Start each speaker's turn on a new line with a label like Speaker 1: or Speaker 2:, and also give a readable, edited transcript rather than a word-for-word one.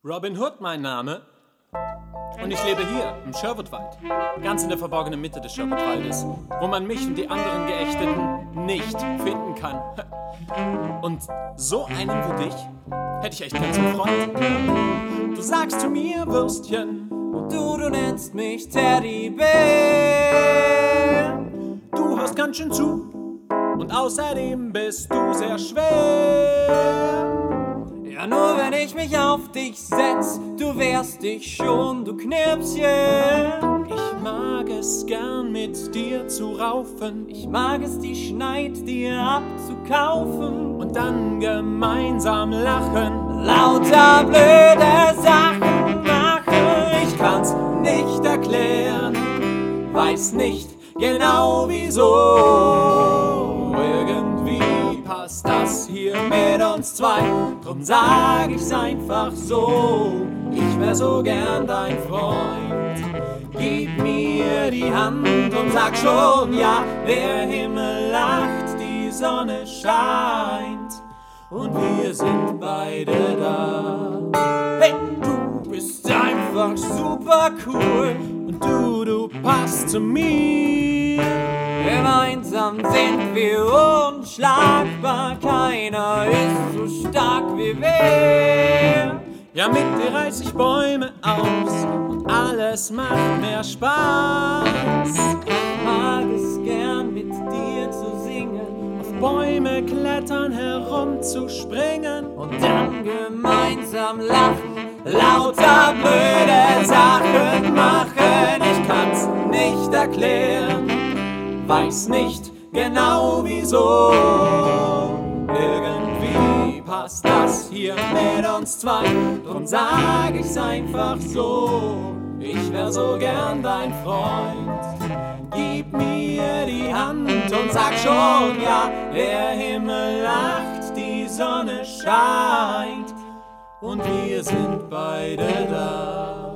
Speaker 1: Robin Hood mein Name und ich lebe hier im Sherwoodwald, ganz in der verborgenen Mitte des Sherwoodwaldes, wo man mich und die anderen Geächteten nicht finden kann. Und so einen wie dich hätte ich echt gern zum Freund. Du sagst zu mir Würstchen
Speaker 2: und du nennst mich Teddybär.
Speaker 1: Du hörst ganz schön zu und außerdem bist du sehr schwer.
Speaker 2: Ja, nur wenn ich mich auf dich setz, du wehrst dich schon, du Knirpschen.
Speaker 1: Ich mag es gern mit dir zu raufen,
Speaker 2: ich mag es die Schneid dir abzukaufen
Speaker 1: und dann gemeinsam lachen,
Speaker 2: lauter blöde Sachen machen.
Speaker 1: Ich kann's nicht erklären, weiß nicht genau wieso. Irgendwie passt das hier mit uns zwei, drum sag ich's einfach so. Ich wär so gern dein Freund. Gib mir die Hand und sag schon ja. Der Himmel lacht, die Sonne scheint und wir sind beide da.
Speaker 2: Hey, du bist einfach super cool
Speaker 1: und du passt zu mir.
Speaker 2: Gemeinsam sind wir unschlagbar, keiner ist so stark wie wir.
Speaker 1: Ja, mit dir reiß ich Bäume aus und alles macht mehr Spaß.
Speaker 2: Ich mag es gern mit dir zu singen,
Speaker 1: auf Bäume klettern, herumzuspringen
Speaker 2: und dann gemeinsam lachen, lauter blöde Sachen machen.
Speaker 1: Ich kann's nicht erklären, weiß nicht genau wieso. Irgendwie passt das hier mit uns zwei, drum sag ich's einfach so. Ich wär so gern dein Freund. Gib mir die Hand und sag schon ja. Der Himmel lacht, die Sonne scheint und wir sind beide da.